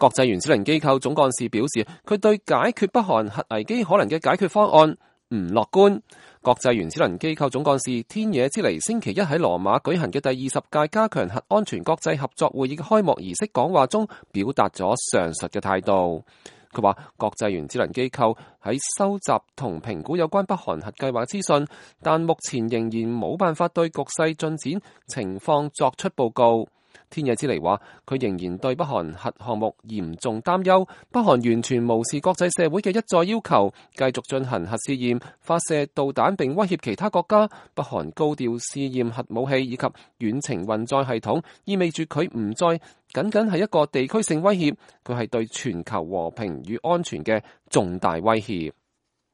國際原子能機構總幹事表示，佢對解決北韓核危機可能嘅解決方案唔樂觀。國際原子能機構總幹事天野之彌星期一喺羅馬舉行嘅第20屆加強核安全國際合作會議嘅開幕儀式講話中，表達咗上述嘅態度。佢話國際原子能機構喺收集同評估有關北韓核計劃資訊，但目前仍然冇辦法對局勢進展情況作出報告。天野之彌話，佢仍然對北韓核項目嚴重擔憂，北韓完全無視國際社會嘅一再要求，繼續進行核試驗、發射導彈並威脅其他國家。北韓高調試驗核武器以及遠程運載系統，意味住佢唔再僅僅係一個地區性威脅，佢係對全球和平與安全嘅重大威脅。